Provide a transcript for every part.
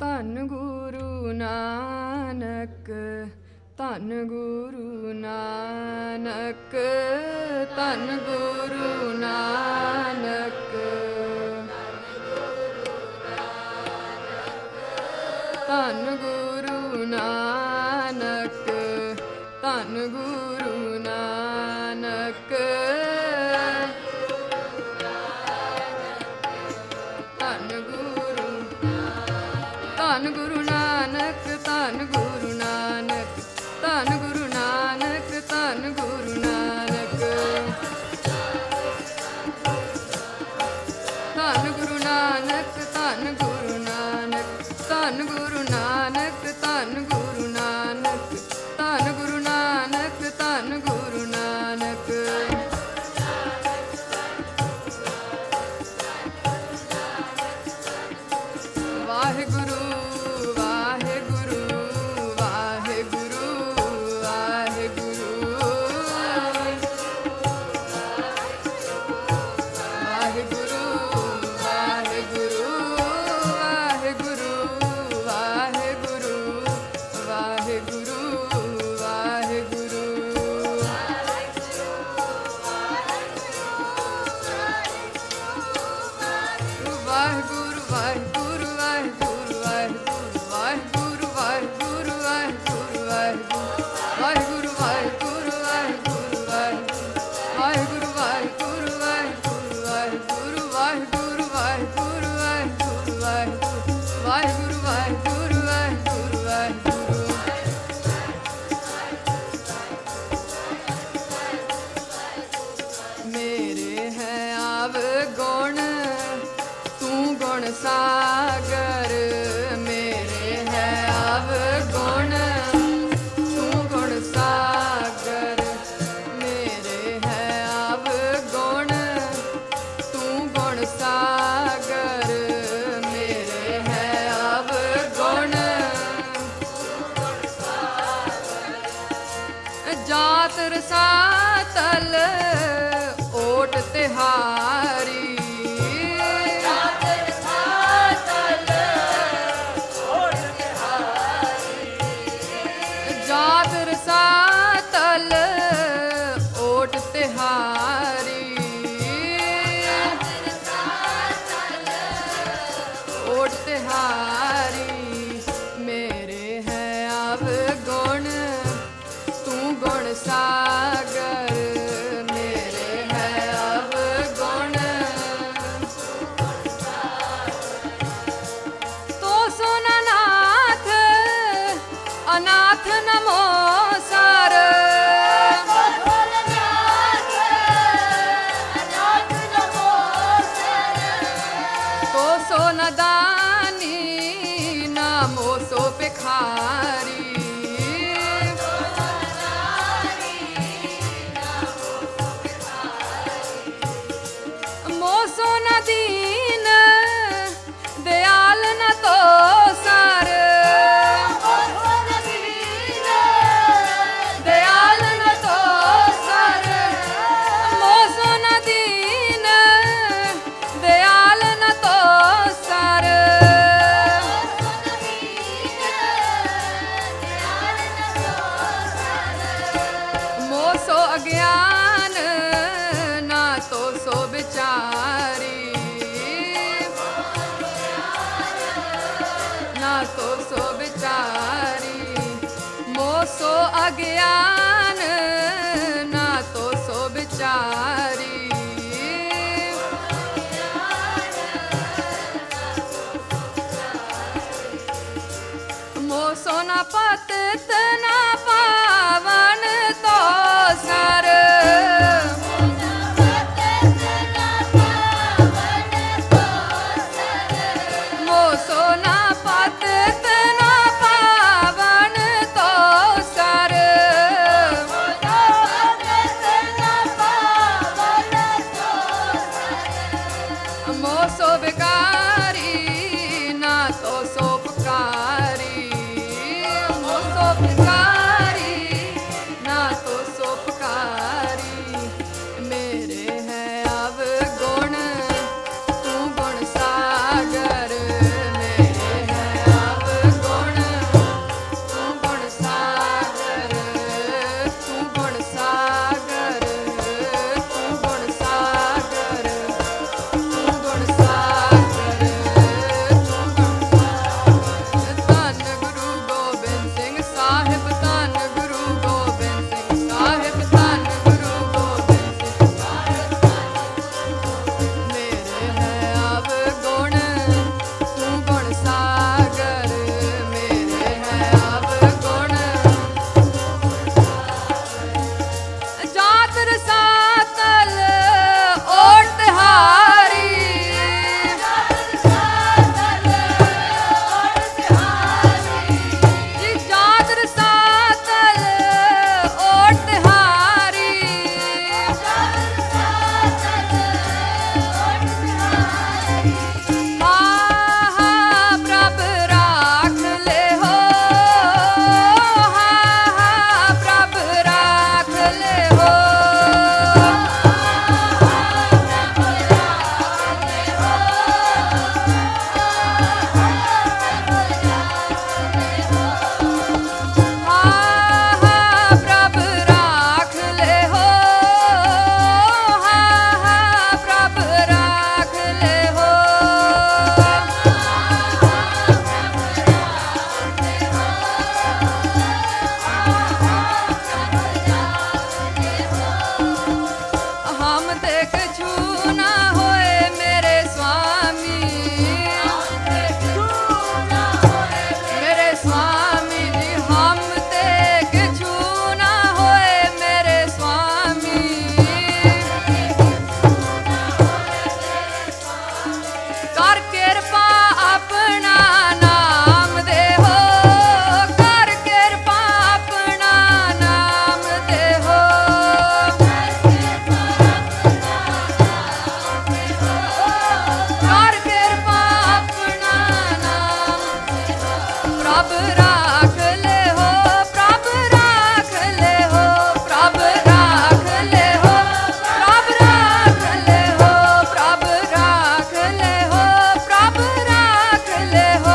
ਧੰਨ ਗੁਰੂ ਨਾਨਕ, ਧੰਨ ਗੁਰੂ ਨਾਨਕ, ਧੰਨ ਗੁਰੂ ਨਾਨਕ, ਧੰਨ ਗੁਰੂ ਨਾਨਕ, ਧੰਨ ਗੁਰੂ ਨਾਨਕ, ਧੰਨ ਗੁਰੂ ਨਾਨਕ, ਧੰਨ ਗੁਰੂ ਨਾਨਕ, ਧੰਨ ਗੁਰੂ ਨਾਨਕ, ਧੰਨ ਗੁਰੂ ਨਾਨਕ, ਧੰਨ ਗੁਰੂ ਨਾਨਕ, ਧੰਨ ਗੁਰੂ ਨਾਨਕ, ਧੰਨ ਗੁਰੂ ਨਾਨਕ, ਧੰਨ ਗੁਰੂ ਨਾਨਕ, ਧੰਨ ਗੁਰੂ ਨਾਨਕ, ਧੰਨ ਗੁਰੂ ਨਾਨਕ। ਵਾਹਿਗੁਰੂ ਸਾਗਰ ਮੇਰੇ ਹੈ ਅਵਗੁਣ, ਤੂੰ ਗੁਣ ਸਾਗਰ ਮੇਰੇ ਹੈ ਅਵਗੁਣ, ਤੂੰ ਗੁਣ ਸਾਗਰ ਮੇਰੇ ਹੈ ਅਵਗੁਣ। ਜਾਤ ਰਸਾਤਲ ਓਟ ਤਿਹਾਰੀ, ਸਾਤਲ ਓਟ ਤਿਹਾਰੀ, ਓਟ ਤਿਹਾਰੀ ਮੇਰੇ ਹੈ ਅਵਗੁਣ, ਤੂੰ ਗੁਣ ਸਾਗਰ ਮੇਰੇ ਹੈ ਅਵਗੁਣ। ਤੋ ਸੁਨ ਨਾਥ ਅਨਾਥ ਨਮੋ ਸਰ, ਤੋ ਸੋ ਨਦਾਨੀ ਨਾਮੋ ਸੋ ਭਿਖਾਰੀ, ਮੋਸੋ ਨ ਦੀਨ ਦਿਆਲ ਨ ਤੋ ਸਰ, ਅਗਿਆਨ ਨਾ ਤੋ ਸੋ ਵਿਚਾਰੀ, ਨਾ ਤੋ ਸੋ ਵਿਚਾਰੀ, ਮੋਸੋ ਅਗਿਆਨ ਨਾ ਤੋ ਸੋ ਵਿਚਾਰੀ, ਮੋਸੋ ਨਾ ਪਤਿਤ ਨਾ ਪਾਵਨ ਤੋ ਸਰ, ਮੋਸੋ ਨਾ ਪਤਿਤ ਨਾ ਪਾਵਨ ਤੋ ਸਰ, ਮੋਸੋ ਵਿਕਾਰੀ ਨਾ ਤੋ ਸੋ ਪੁਕਾਰੀ, ਮੋਸੋ ਵਿਕਾਰੀ ਨਾ ਤੋ ਸੋ ਪੁਕਾਰੀ ਮੇਰੇ ਹੈ ਅਵਗੁਣ, ਤੂੰ ਗੁਣ ਸਾਗਰ ਮੇਰੇ ਹੈ कर कृपा अपना नाम दे हो, कर कृपा अपना नाम दे हो, कर कृपा अपना नाम प्रभ राख ले हो, प्रभ राख ले हो, प्रभ राख ले हो, प्रभ राख ले हो, प्रभ राख ले हो, प्रभ राख ले हो,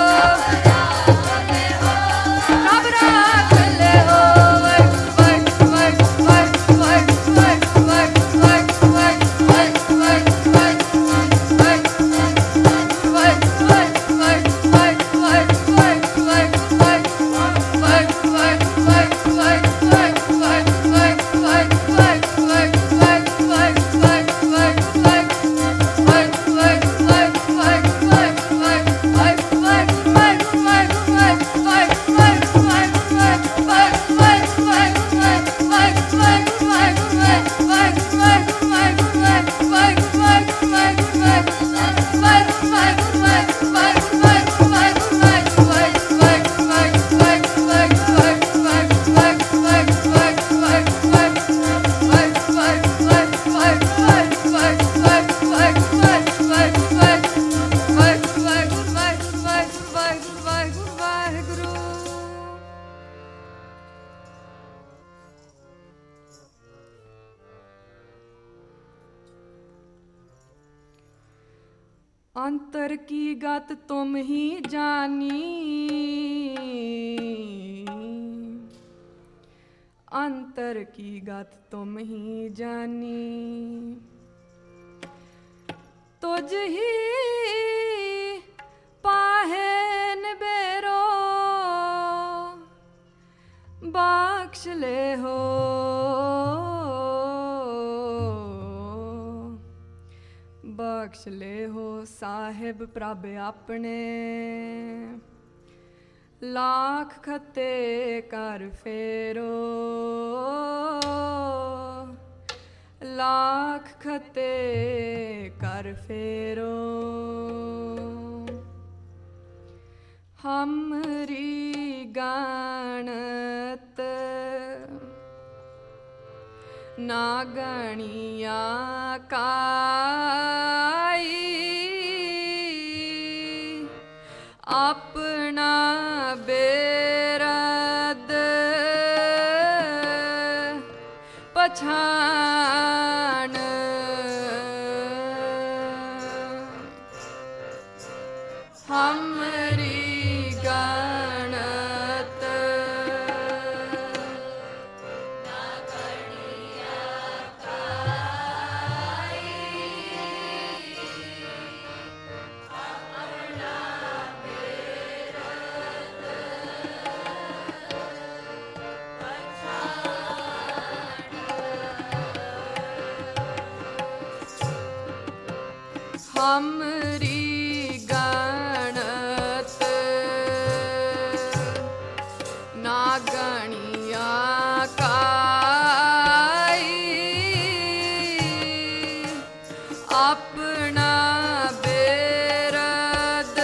प्रभ राख ले हो। वट वट वट वट वट वट वट वट वट वट वट वट अंतर की गत तुम ही जानी, अंतर की गत तुम ही जानी, तुझ ही पाहन बेरो बख्श ले हो, बख्श ले हो साहिब प्रभ अपने, लाख खते कर फेरो, लाख खते कर फेरो, हमरी गानत ना गणिया काई, अपना बेरद पछान, हमरी गणत हमरी गणत ना गणिया काई, अपना बेरद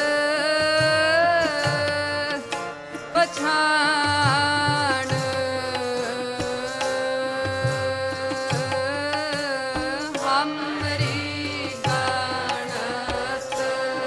पछान, हमरी गणत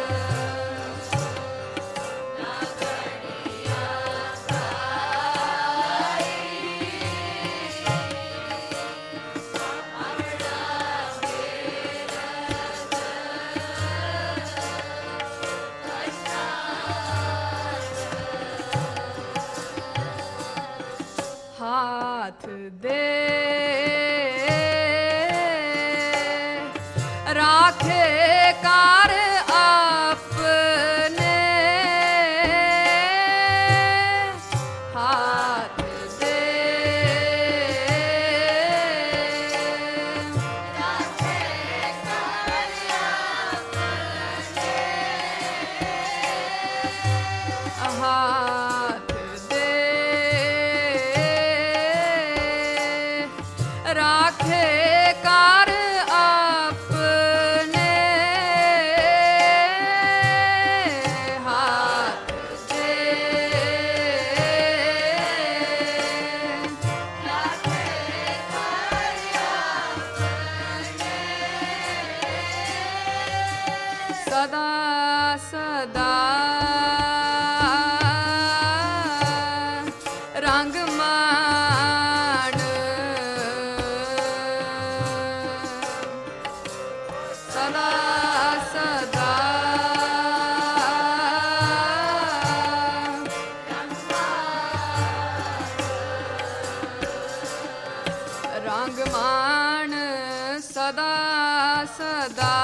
सदा सदा रंग मान सदा सदा रंग मान सदा सदा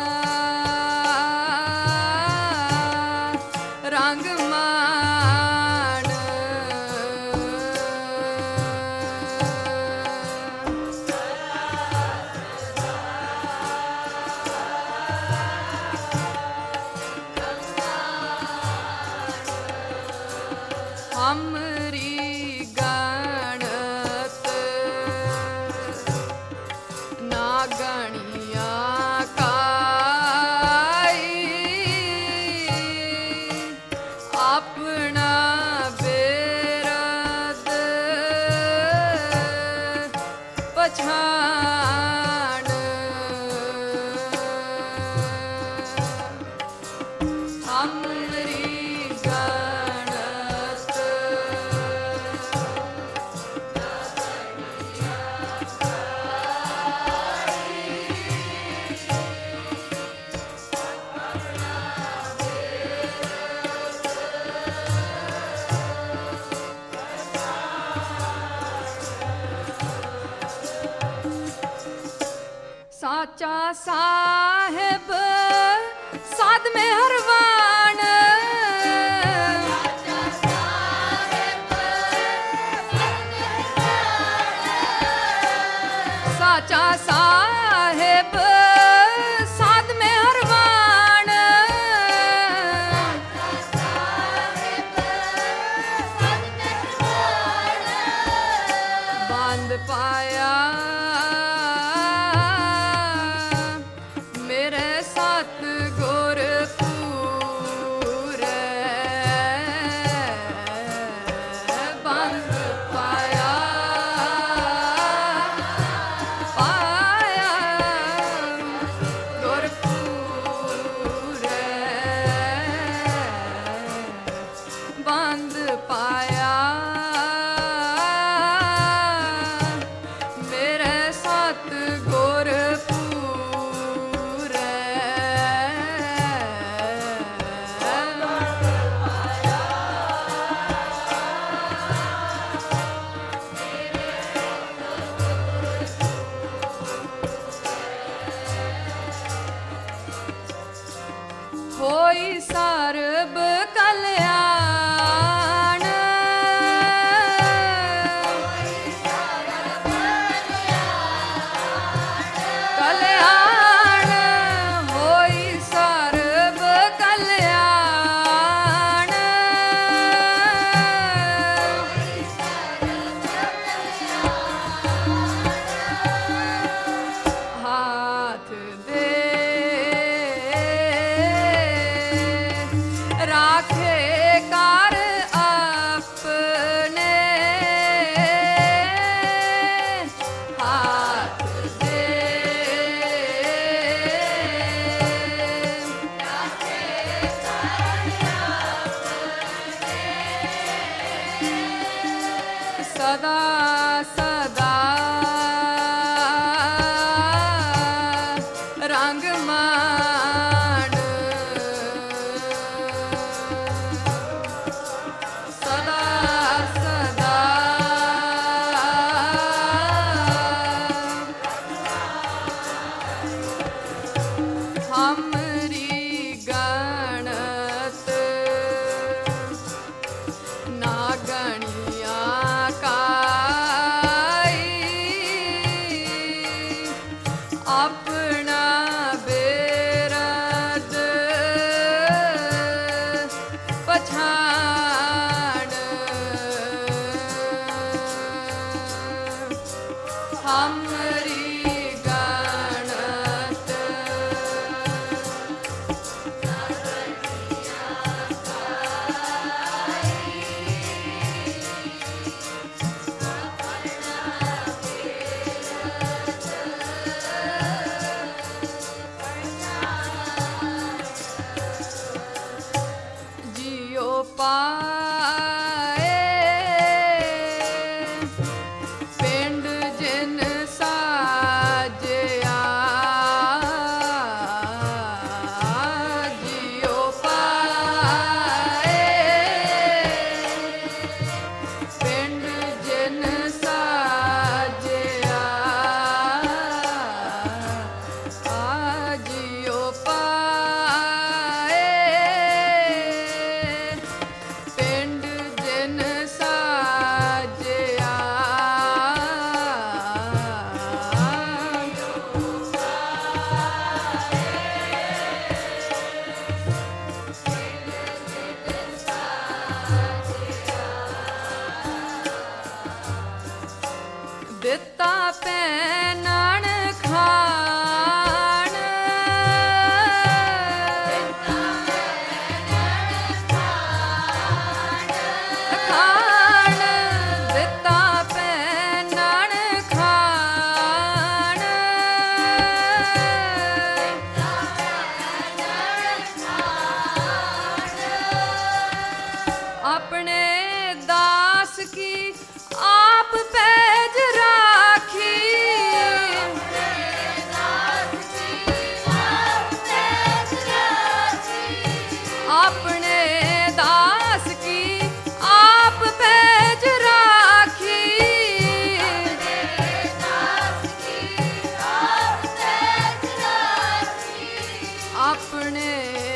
रंग मान हमरी गणत ना गणिया काई अपना बेरद पछाण हमरी गणत साचा साहेब साध में हरवान साचा साहेब साध में हरवान बांध पाया मेरे साथ गोरखपुर बांध पाया पाया गोरखपुर बांध पाया मेरे साथ गोरखपुर होई सर्ब कल्याण कल्याण होई सर्ब कल्याण हाथ दे राख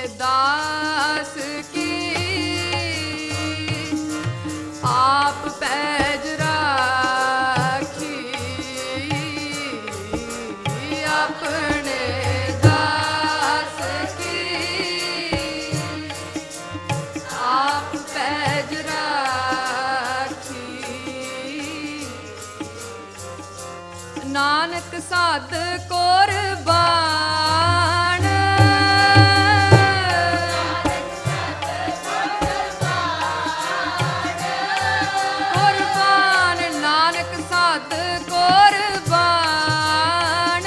दास की आप पैज राखी अपने दास की आप पैज राखी नानक साध कुर्बान कुर्बान नानक साध कुर्बान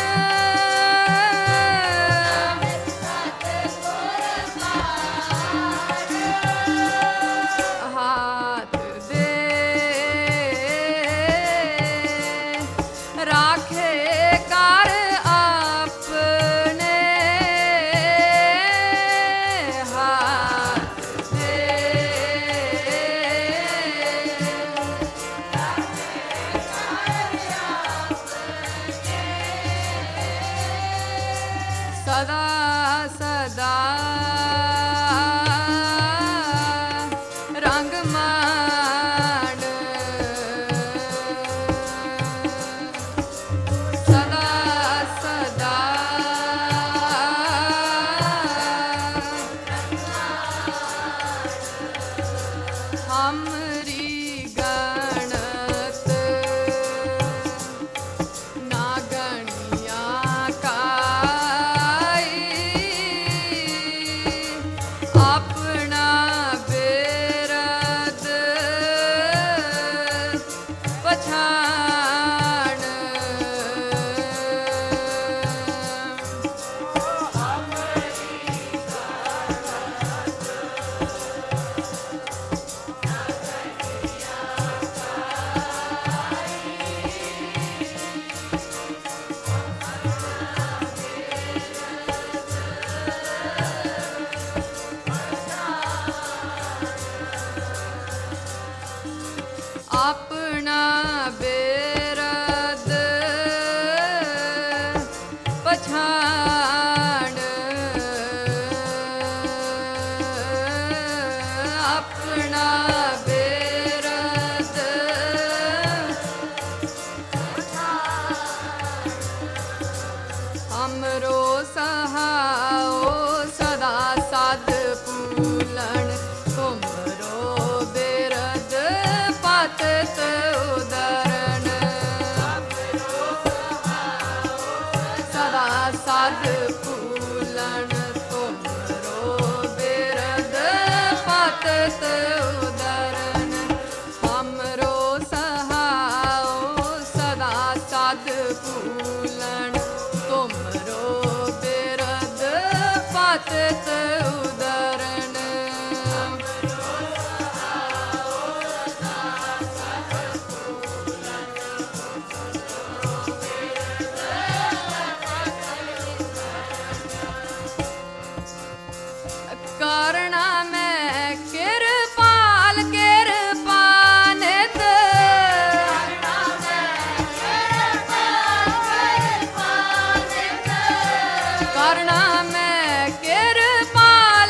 हाथ दे राखे कर अपने हाथ दे सदा सदा रंग मान सदा सदा हमरी गणत ना गणिया काई अपना बेरद पछाण अपना बेरद पछाण अपना बेरद हमरो सहाओ सदा साध पूलन तुमरो बेरद पातत उदरण सदा साध पूलन तुमरो बेरद पातत उदरण हमरो सहाओ सदा साध पूलन तुमरो बेरद पातत उदरण करना मैं कृपाल कृपानित करना मैं कृपाल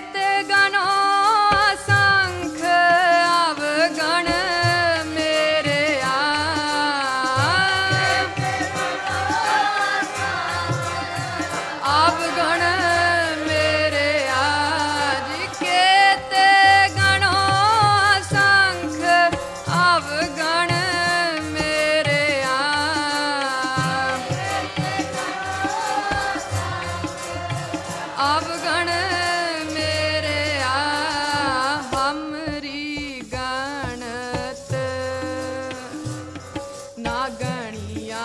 अवगण मेरे हमरी गणत ना गणिया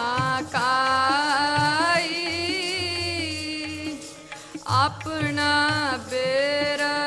काई अपना बेरा